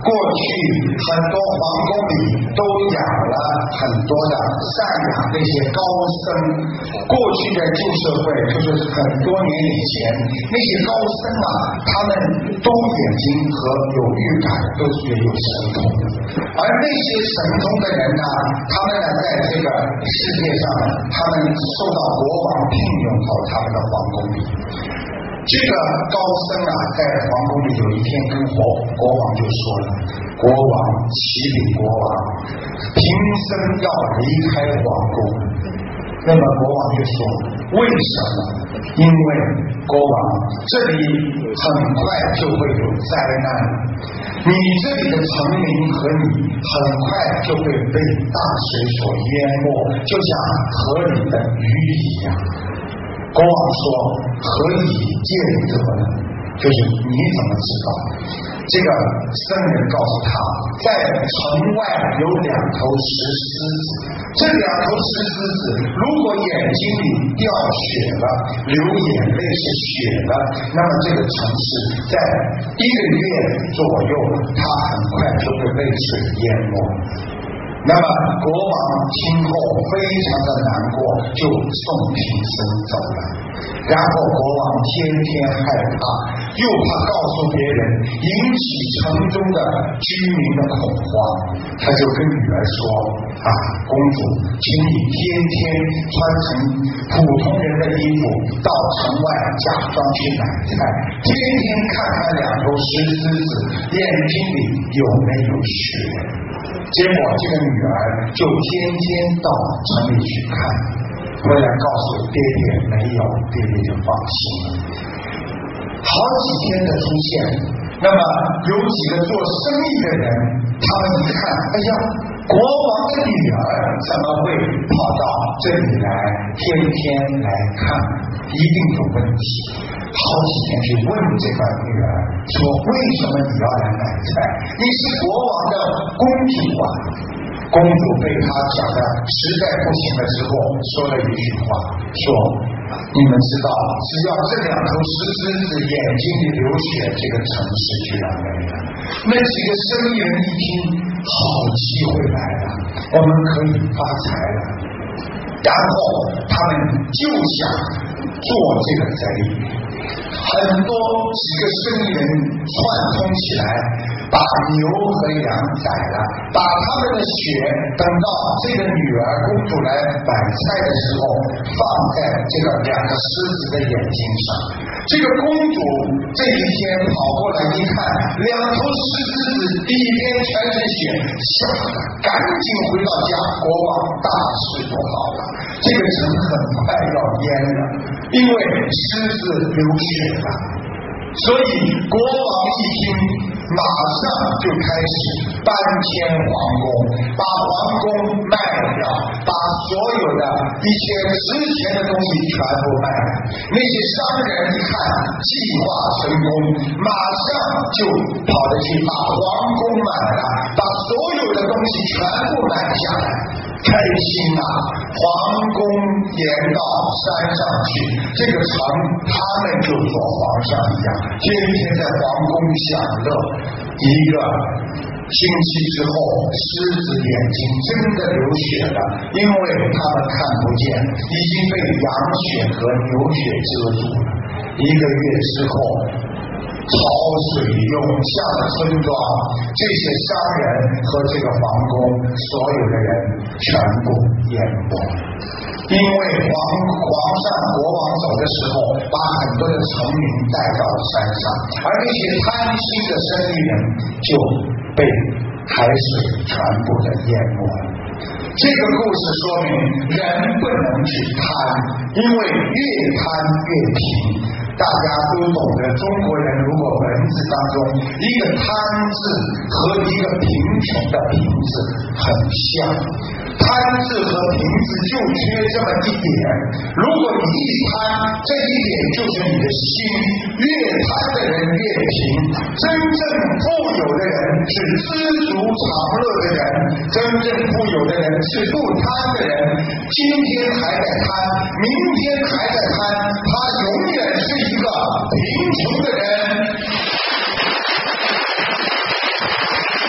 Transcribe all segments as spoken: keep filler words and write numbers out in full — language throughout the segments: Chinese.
过去很多皇宫里都养了很多的赡养那些高僧。过去的旧社会就是很多年以前，那些高僧啊，他们都眼睛和有预感，都是有神通的。而那些神通的人呢，他们呢在这个世界上，他们受到国王聘用到他们的皇宫里。这个高僧啊，在皇宫里有一天跟国国王就说了：“国王，启禀国王，贫僧要离开皇宫。”那么国王就说：“为什么？因为国王，这里很快就会有灾难，你这里的臣民和你很快就会被大水所淹没，就像河里的鱼一样。”国王说：“何以见得呢？就是你怎么知道？”这个僧人告诉他，在城外有两头石狮子，这两头石狮子如果眼睛里掉血了，流眼泪是血了，那么这个城市在一个月左右，它很快就会被水淹没。那么国王听后非常的难过，就送贫僧走了。然后国王天天害怕，又怕告诉别人引起城中的居民的恐慌，他就跟女儿说：“啊，公主，请你天天穿成普通人的衣服到城外假装去买菜，天天看看两头石狮子眼睛里有没有血。”结果这个女儿就天天到城里去看，回来告诉爹爹没有，爹爹就放心了。好几天的出现，那么有几个做生意的人，他们一看，哎呀，国王的女儿怎么会跑到这里来，天天来看，一定有问题。好几天去问这个女儿说：“为什么你要来买菜？你是国王的公主啊！”公主被他讲的实在不行了之后，说了一句话，说：“你们知道，只要这两头石狮子眼睛里流血，这个城市就要没了。”那几个生意人一听，好机会来了，我们可以发财了。然后他们就想做这个贼。很多几个生意人串通起来，把牛和羊宰了，把他们的血等到这个女儿公主来买菜的时候，放在这个两个狮子的眼睛上。这个公主这一天跑过来一看，两头石狮子一边全是血，吓得赶紧回到家，国王大事不好了，这个城很快要淹了，因为狮子流血了。所以国王一听，马上就开始搬迁皇宫，把皇宫卖掉，把所有的一些值钱的东西全部卖了。那些商人一看计划成功，马上就跑着去把皇宫买了，把所有的东西全部买下来。开心啊！皇宫延到山上去，这个城他们就做皇上一样，天天在皇宫享乐。一个星期之后，狮子眼睛真的流血了，因为他们看不见，已经被羊血和牛血遮住了。一个月之后，潮水涌向了村庄，这些商人和这个皇宫所有的人全部淹没。因为皇皇上国王走的时候，把很多的臣民带到了山上，而那些贪心的生意人就被海水全部的淹没了。这个故事说明人不能去贪，因为越贪越贫。大家都懂得，中国人如果文字当中一个贪字和一个贫穷的贫字很像，贪字和贫字就缺这么一点，如果你一贪，这一点就是你的心，越贪的人越贫。真正富有的人是知足常乐的人，真正富有的人是不贪的人。今天还在贪，明天还在贪，他永远是一个贫穷的人。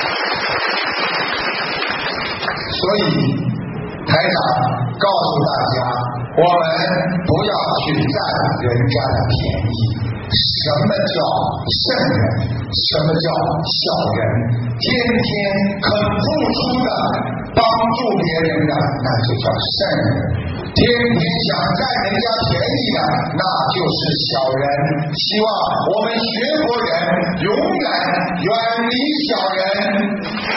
所以台长告诉大家，我们不要去占人家的便宜。什么叫圣人？什么叫小人？天天肯付出的，帮助别人的，那就叫圣人；天天想占人家便宜的，那就是小人。希望我们学佛人永远远离小人。